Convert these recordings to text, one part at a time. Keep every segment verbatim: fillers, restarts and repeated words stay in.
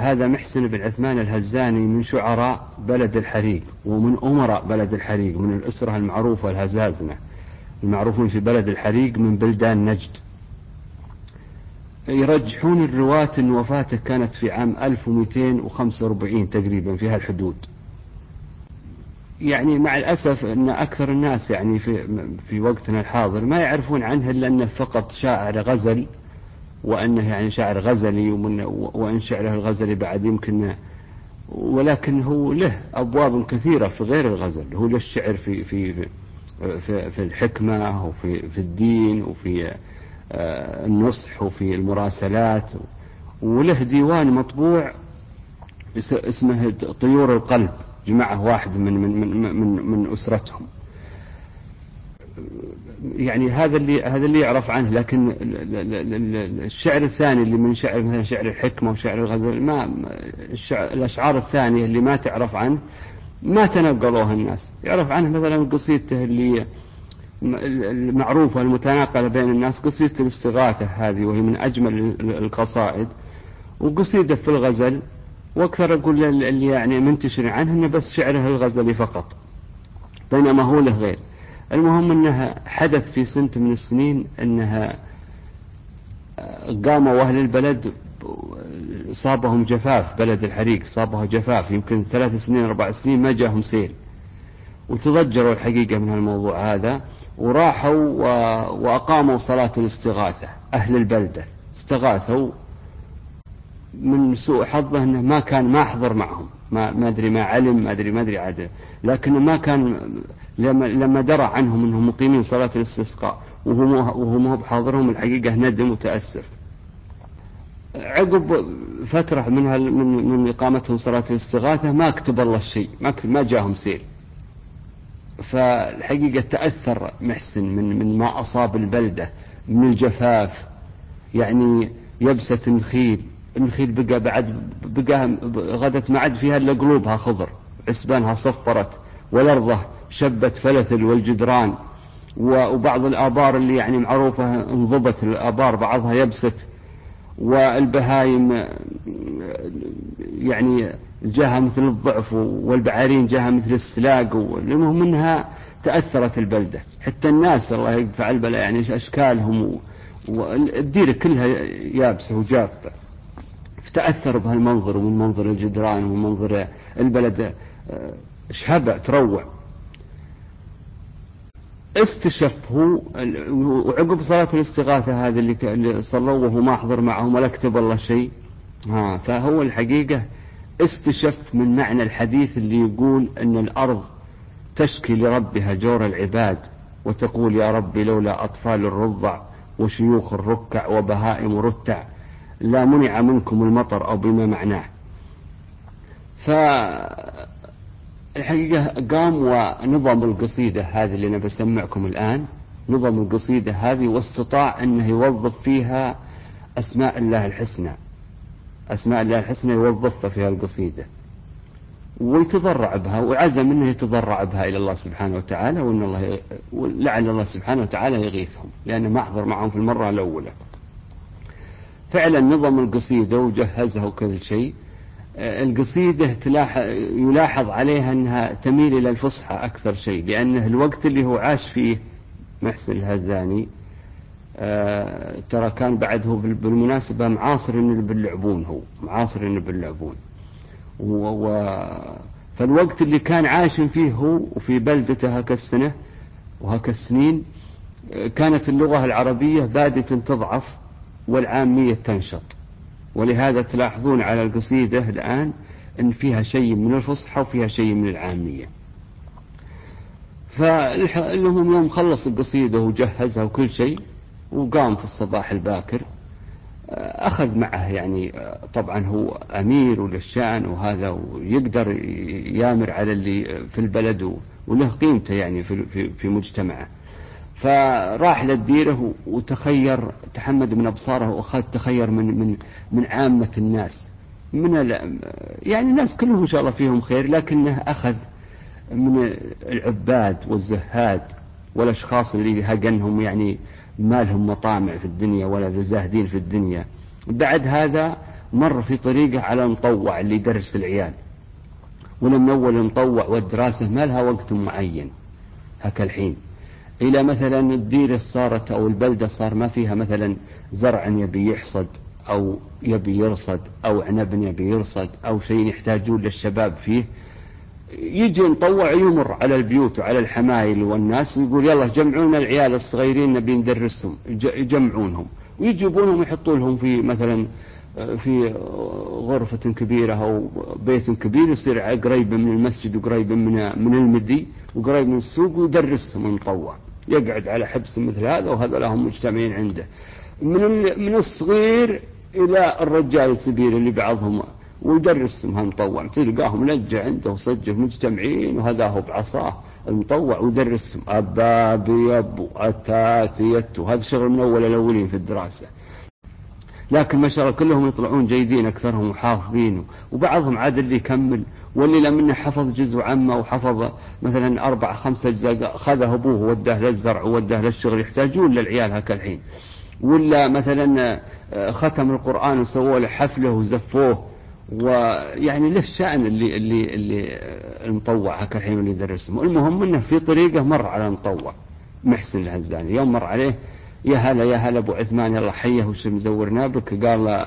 هذا محسن بن عثمان الهزاني من شعراء بلد الحريق ومن أمراء بلد الحريق، من الأسرة المعروفة الهزازنة المعروفون في بلد الحريق من بلدان نجد. يرجحون الرواة أن وفاته كانت في عام ألف ومئتين وخمسة وأربعين تقريبا، في هالحدود. يعني مع الأسف أن أكثر الناس يعني في, في وقتنا الحاضر ما يعرفون عنه إلا أنه فقط شاعر غزل، وأنه يعني شاعر غزلي، ومن وأن شعره الغزلي بعد يمكن، ولكن هو له أبواب كثيرة في غير الغزل. هو له الشعر في في في, في الحكمة وفي في الدين وفي النصح وفي المراسلات، وله ديوان مطبوع اسمه طيور القلب، جمعه واحد من من من من, من أسرتهم. يعني هذا اللي هذا اللي يعرف عنه. لكن الشعر الثاني اللي من شعر مثلا شعر الحكمة وشعر الغزل، ما الأشعار الثانية اللي ما تعرف عنه ما تنقلوها الناس. يعرف عنه مثلا قصيدته اللي المعروفة المتناقلة بين الناس، قصيدة الاستغاثة هذه، وهي من أجمل القصائد، وقصيدة في الغزل. وأكثر أقول اللي يعني منتشر عنه إنه بس شعره الغزلي فقط، بينما هو له غير. المهم أنها حدث في سنة من السنين أنها قاموا أهل البلد صابهم جفاف، بلد الحريق صابها جفاف يمكن ثلاث سنين أربع سنين ما جاهم سيل، وتضجروا الحقيقة من الموضوع هذا، وراحوا وأقاموا صلاة الاستغاثة. أهل البلدة استغاثوا، من سوء حظه أنه ما كان ما حضر معهم، ما ما أدري ما علم ما أدري ما أدري عاد، لكن ما كان لما لما درى عنهم أنهم مقيمين صلاة الاستسقاء وهم وهم بحاضرهم، الحقيقة ندم وتأسف. عقب فترة من من من إقامتهم صلاة الاستغاثة ما كتب الله الشيء، ما ما جاهم سيل. فالحقيقة تأثر محسن من من ما أصاب البلدة من الجفاف. يعني يبسة النخيل، النخيل بقى بعد بقى غدت ما عاد فيها إلا قلوبها خضر، عسبانها صفرت، والأرض شبت فلثل والجدران، وبعض الآبار اللي يعني معروفة انضبت الآبار بعضها يبست، والبهايم يعني جاها مثل الضعف، والبعارين جاها مثل السلاق. المهم منها تأثرت البلدة، حتى الناس الله يقطع البلاء يعني أشكالهم والدير كلها يابسة وجافة، فتأثر بهالمنظر ومن منظر الجدران ومن منظر البلد شهبة تروع. استشفه وعقب صلاة الاستغاثة هذه اللي صلوا وهو ما حضر معهم ولا كتب الله شيء. ها فهو الحقيقة استشف من معنى الحديث اللي يقول أن الأرض تشكي لربها جور العباد، وتقول يا ربي لولا أطفال الرضع وشيوخ الركع وبهائم رتع لا منع منكم المطر، أو بما معناه. فالحقيقة قام ونظم القصيدة هذه اللي أنا بسمعكم الآن، نظم القصيدة هذه، واستطاع أنه يوظف فيها أسماء الله الحسنى، أسماء الله الحسنى يوظفها فيها القصيدة، ويتضرع بها، وعزم أنه يتضرع بها إلى الله سبحانه وتعالى، وأن الله لعل الله سبحانه وتعالى يغيثهم، لأنه ما أحضر معهم في المرة الأولى. فعلا نظم القصيدة وجهزها وكل شيء. القصيدة يلاحظ عليها أنها تميل إلى الفصحى أكثر شيء، لأنه الوقت اللي هو عاش فيه محسن الهزاني آه ترى كان بعده بالمناسبة معاصر باللعبون، هو معاصر باللعبون، و... فالوقت اللي كان عايش فيه هو وفي بلدته هكا السنة وهكا السنين كانت اللغة العربية بادئة تضعف والعامية تنشط، ولهذا تلاحظون على القصيدة الآن أن فيها شيء من الفصحى وفيها شيء من العامية. فالهم يوم خلص القصيدة وجهزها وكل شيء، وقام في الصباح الباكر أخذ معه، يعني طبعا هو أمير وللشأن وهذا، ويقدر يامر على اللي في البلد وله قيمته يعني في في مجتمعه. فراح للديره وتخير، تحمد من أبصاره وأخذ تخير من من من عامة الناس، من يعني الناس كلهم إن شاء الله فيهم خير، لكنه أخذ من العباد والزهاد والأشخاص اللي هجنهم يعني ما لهم مطامع في الدنيا ولا زاهدين في الدنيا. بعد هذا مر في طريقه على مطوع اللي يدرس العيال، ولم أول المطوع والدراسة ما لها وقت معين هكا الحين، إلى مثلا الديرة صارت أو البلدة صار ما فيها مثلا زرع يبي يحصد أو يبي يرصد أو عنب يبي يرصد أو شيء يحتاجون للشباب فيه، يجي مطوع يمر على البيوت وعلى الحمايل والناس ويقول يلا جمعون العيال الصغيرين نبي ندرسهم، يجمعونهم ويجيبونهم ويحطوا لهم في مثلا في غرفة كبيرة أو بيت كبير يصير قريب من المسجد وقريب من من المدي وقريب من السوق، ويدرسهم المطوع، يقعد على حبس مثل هذا وهذا لهم مجتمعين عنده من من الصغير إلى الرجال الكبير اللي بعضهم، ويدرسهم المطوع، تلقاهم لجة عنده وصجه مجتمعين وهذا هو بعصاه المطوع ويدرسهم أبا بيب أتات يتو، هذا شغل من أول الأولين في الدراسة. لكن ما شاء الله كلهم يطلعون جيدين، أكثرهم محافظين، وبعضهم عاد اللي يكمل واللي لمنه حفظ جزء عامه وحفظ مثلا أربع خمسة أجزاء خذه أبوه ووداه للزرع ووداه للشغل، يحتاجون للعيال هكا الحين، ولا مثلا ختم القرآن وسووا له حفله وزفوه، ويعني له الشأن اللي اللي اللي المطوع هكا الحين اللي يدرسهم. المهم انه في طريقه مر على المطوع محسن الهزاني، يوم مر عليه يا هلا يا هلا ابو عثمان يلا حيه وش مزورنا بك، قال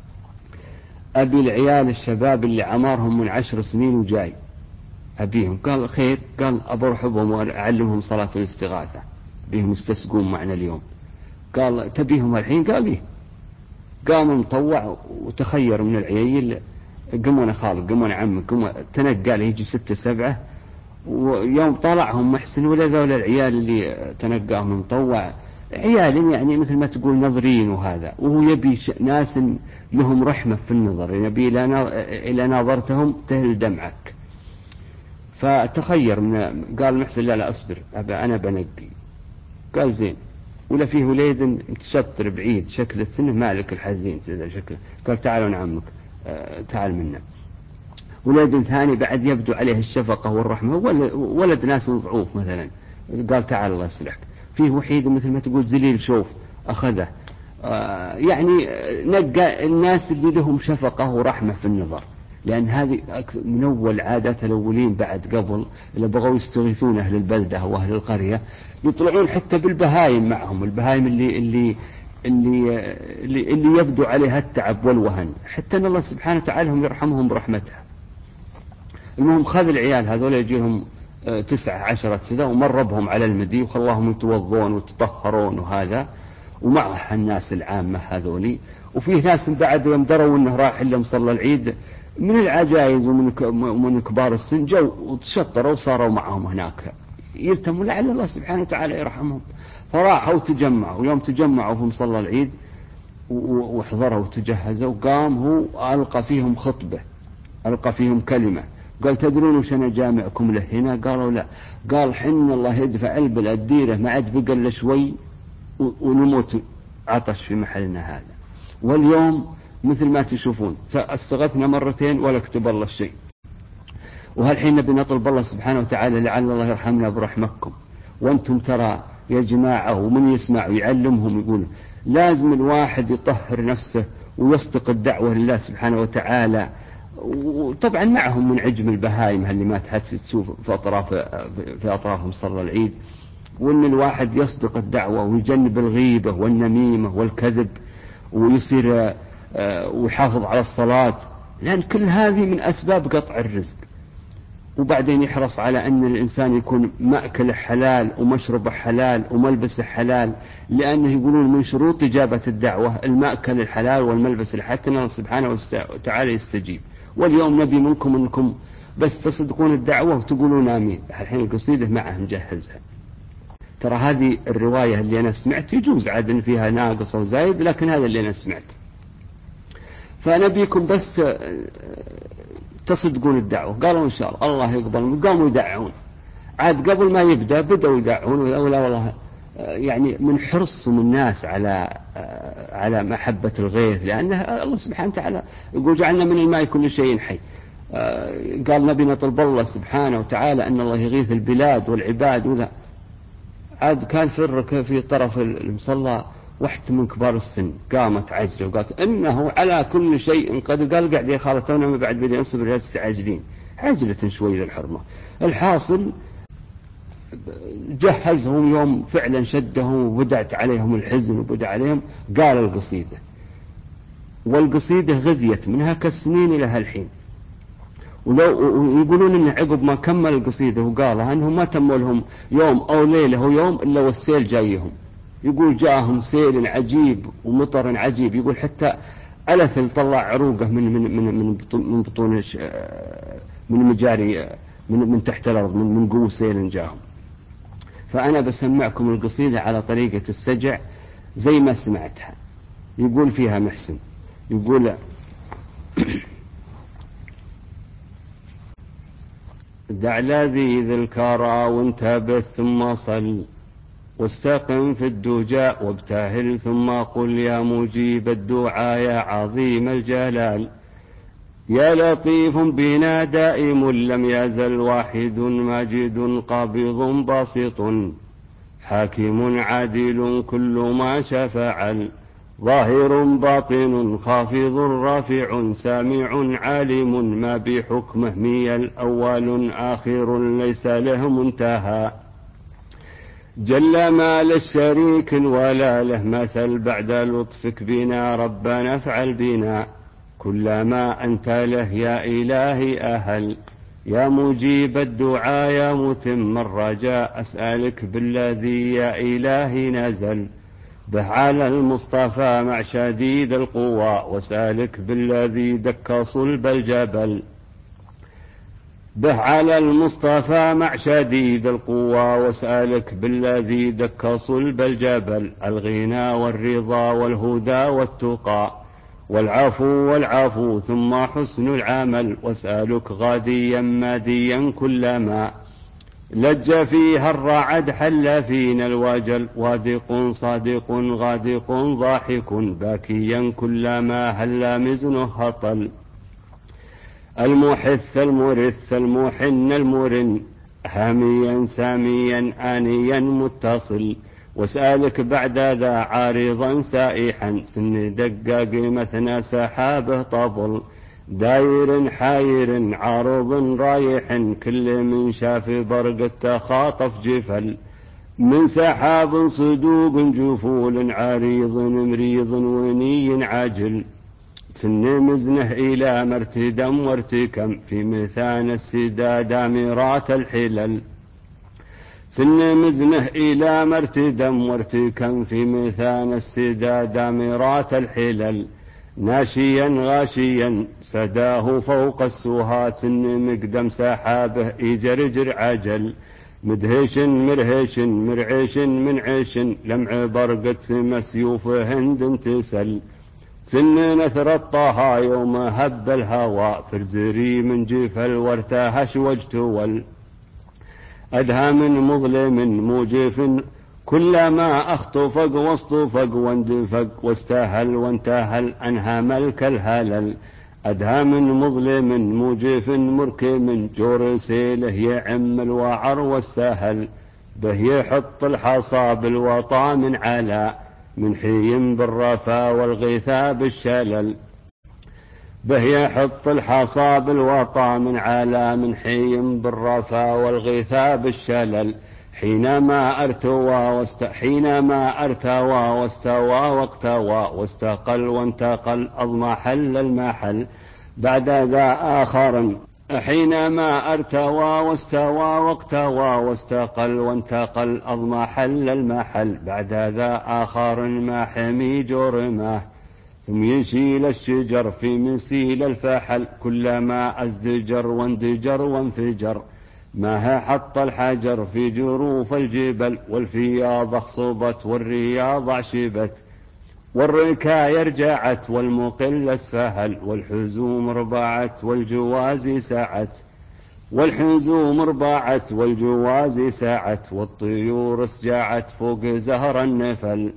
ابي العيال الشباب اللي عمرهم من عشر سنين وجاي ابيهم، قال خير، قال ابى اروح بهم واعلمهم صلاه الاستغاثه بهم يستسقون معنا اليوم، قال تبيهم الحين؟ قال لي. قام مطوع وتخير من العيال، قمونا خالد قمونا عمك قمونا، تنقى له يجي ستة سبعة، ويوم طلعهم محسن ولا ذول العيال اللي تنقاهم مطوع عيال يعني مثل ما تقول نظرين، وهذا وهو يبي ناس لهم رحمة في النظر، يبي إلى ناظرتهم تهل دمعك. فتخير من قال محسن لا لا أصبر أنا بنقي، قال زين، ولا فيه وليد متشطر بعيد شكله سنه مالك الحزين شكله، قال تعالوا نعمك آه تعال منا. ولد ثاني بعد يبدو عليه الشفقة والرحمة، ولد ناس ضعوف مثلا، قال تعال الله يصلحك. فيه وحيد مثل ما تقول ذليل شوف أخذه، آه يعني نقى الناس اللي لهم شفقة ورحمة في النظر، لأن هذه من أول عادات الأولين بعد قبل اللي بغوا يستغيثون أهل البلدة وأهل القرية يطلعون حتى بالبهايم معهم، البهايم اللي اللي اللي اللي, اللي يبدو عليها التعب والوهن، حتى أن الله سبحانه وتعالى هم يرحمهم برحمته. المهم خذ العيال هذول يجيهم تسعة عشرة سنة ومر بهم على المدي وخلاهم يتوضون ويتطهرون وهذا، ومعه الناس العامة هذولي، وفيه ناس بعد يوم دروا انه راح الا مصلى العيد من العجائز ومن كبار السن جو وتشطروا وصاروا معهم هناك يلتموا لعل الله سبحانه وتعالى يرحمهم، فراحوا وتجمعوا. يوم تجمعوا في مصلى العيد وحضروا وتجهزوا، قام هو ألقى فيهم خطبة، ألقى فيهم كلمة، قال تدرون وش أنا جامعكم له هنا؟ قالوا لا، قال حن الله يدفع البلد الديرة ما عاد بقى إلا شوي ونموت عطش في محلنا هذا، واليوم مثل ما تشوفون استغثنا مرتين ولا كتب الله الشيء، وهالحين نبي نطلب الله سبحانه وتعالى لعل الله يرحمنا برحمكم. وانتم ترى يا جماعة ومن يسمع ويعلمهم يقول لازم الواحد يطهر نفسه ويصدق الدعوة لله سبحانه وتعالى، وطبعا معهم من عجم البهايم اللي ما تشوف في أطراف في أطراف مصلى العيد، وأن الواحد يصدق الدعوة ويجنب الغيبة والنميمة والكذب ويصير ويحافظ على الصلاة، لأن كل هذه من أسباب قطع الرزق. وبعدين يحرص على أن الإنسان يكون مأكله حلال ومشربه حلال وملبسه حلال، لأنه يقولون من شروط إجابة الدعوة المأكل الحلال والملبس الحلال، حتى الله سبحانه وتعالى يستجيب. واليوم نبي منكم أنكم بس تصدقون الدعوة وتقولون آمين. الحين القصيدة معه مجهزها، ترى هذه الرواية اللي أنا سمعت يجوز عاد إن فيها ناقص أو زايد، لكن هذا اللي أنا سمعت. فنبيكم بس تصدقون الدعوة. قالوا إن شاء الله الله يقبل. قاموا يدعون، عاد قبل ما يبدأ بدأوا يدعون، ولا والله يعني من حرصهم الناس على على محبة الغيث، لأن الله سبحانه وتعالى يقول جعلنا من الماء كل شيء حي. قال نبي نطلب الله سبحانه وتعالى أن الله يغيث البلاد والعباد، وذا عاد كان فرق في طرف المصلى واحدة من كبار السن قامت عجلة وقالت إنه على كل شيء قد قال قاعد يا خالة تونا ما بعد بدي أنصب رجال تستعجلين عجلة شوي للحرمة. الحاصل جهزهم يوم فعلا شدهم وبدأت عليهم الحزن وبدأ عليهم قال القصيدة، والقصيدة غذيت منها كالسنين إلى هالحين. ولو يقولون إن عقب ما كمل القصيدة وقالها أنهم ما تموا لهم يوم أو ليلة ويوم إلا والسيل جايهم. يقول جاءهم سيل عجيب ومطر عجيب، يقول حتى ألثل طلع عروقه من من من من من بطون من مجاري من من تحت الأرض من من قوة سيل جاهم. فأنا بسمعكم القصيدة على طريقة السجع زي ما سمعتها. يقول فيها محسن، يقول دع لذيذ الكرى وانتبه ثم صل، واستقم في الدجاء وابتهل ثم قل يا مجيب الدعاء يا عظيم الجلال، يا لطيف بنا دائم لم يزل واحد ماجد قابض باسط، حاكم عادل كل ما شفعل، ظاهر باطن خافض رافع سامع عالم ما بحكمه مي الأول آخر ليس له منتهى، جل ما للشريك ولا له مثل بعد لطفك بنا ربنا افعل بنا كل ما أنت له يا إلهي أهل، يا مجيب الدعاء يا متم الرجاء أسألك بالذي يا إلهي نزل به على المصطفى مع شديد القوى، وسالك بالذي دك صلب الجبل به على المصطفى مع شديد القوى، وسالك بالذي دك صلب الجبل الغنى والرضا والهدى والتقى والعفو والعفو ثم حسن العمل، واسألك غاديا ماديا كلما لج فيها الرعد حل فينا الوجل، واثق صادق غادق ضاحك باكيا كلما هل مزنه هطل، المحث المرث المحن المرن هاميا ساميا آنيا متصل، واسألك بعد ذا عارضا سائحا سن دقاق مثنى سحابه طبل، داير حاير عارض رايح كل من شاف برق التخاطف جفل، من سحاب صدوق جفول عريض مريض وني عاجل، سن مزنه إلى مرتدم وارتكم في مثان السداد مرات الحلل، سن مزنه إلى مرتدم وارتكم في مثان السداد مرات الحلل، ناشيا غاشيا سداه فوق السهات سن مقدم سحابه يجرجر عجل، مدهش مرهش مرعش منعش لمع برقة مسيوف هند تسل، سن نثر الطها يوم هب الهوى فرزري من جفل وارتهش واجتول، أدهى من مظلم موجف كلما أخطفق واصطفق واندفق واستهل وانتهل أنهى ملك الهلل، أدهى من مظلم موجف مركم جور سيله يعم الوعر والسهل، به يحط الحصى بالوطا من على من حي بالرفا والغيثا بالشلل، به يحط الحصى بالوطا من على من حي بالرفا والغيثا بالشلل، حينما ارتوى واست حينما ارتوى واستوى واقتوى واستقل وانتقل أضمحل المحل بعد ذا آخر، حينما ارتوى واستوى واقتوى واستقل وانتقل أضمحل المحل بعد ذا آخر ما حمي جرمه، ثم يشيل الشجر في مسيل الفحل كلما ازدجر واندجر وانفجر، ما حط الحجر في جروف الجبل والفياض اخصبت والرياض عشبت، والركايا رجعت والمقل اسفهل والحزوم ربعت والجواز سعت، والحزوم ربعت والجواز سعت والطيور اسجعت فوق زهر النفل،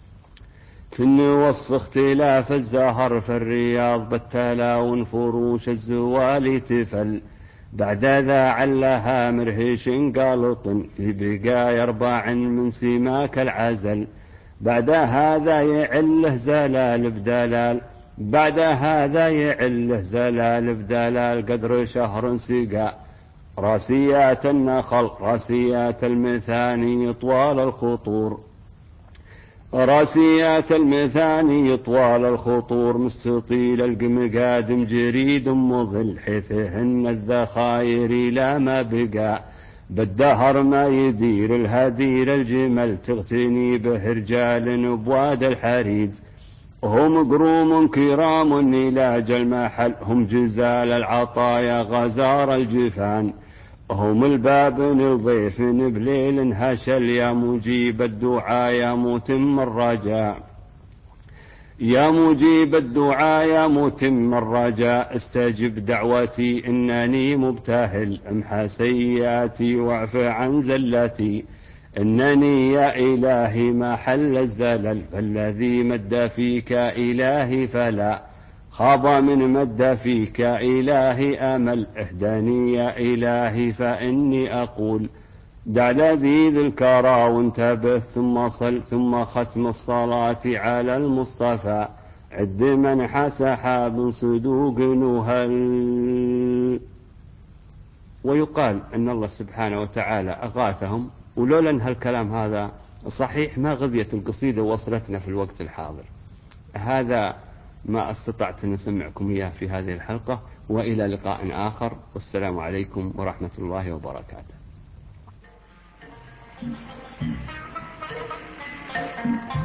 سن وصف اختلاف الزهر في الرياض بالتلاون فروش الزوال تفل، بعد ذا علها مرهش قالط في بقايا أرباع من سماك العزل، بعد هذا يعله زلال بدلال، بعد هذا يعله زلال بدلال، قدر شهر سقى راسيات النخل راسيات المثاني طوال الخطور، راسيات المثاني طوال الخطور، مستطيل القمقادم جريد مظل، حيثهن الذخاير لا ما بقى، بالدهر ما يدير الهدير الجمل، تغتني به رجال بواد الحريز، هم قروم كرام نلاج المحل، هم جزال العطايا غزار الجفان، هم الباب الضيف بليل هشل، يا مجيب الدعاء يا متم الرجاء، يا مجيب الدعاء يا متم الرجاء، استجب دعوتي إنني مبتهل، امحى سيئاتي واعف عن زلتي، إنني يا إلهي ما حل الزلل، فالذي مد فيك إلهي فلا خاب من مد فيك إلهي أمل، اهدني يا إلهي فإني أقول دع لذيذ الكرى وانتبه، ثم صل ثم ختم الصلاة على المصطفى، عد منح سحاب صدوق نهل. ويقال أن الله سبحانه وتعالى أغاثهم، ولولا أن هالكلام هذا صحيح ما غذيت القصيدة وصلتنا في الوقت الحاضر. هذا ما استطعت أن أسمعكم إياه في هذه الحلقة، وإلى لقاء آخر، والسلام عليكم ورحمة الله وبركاته.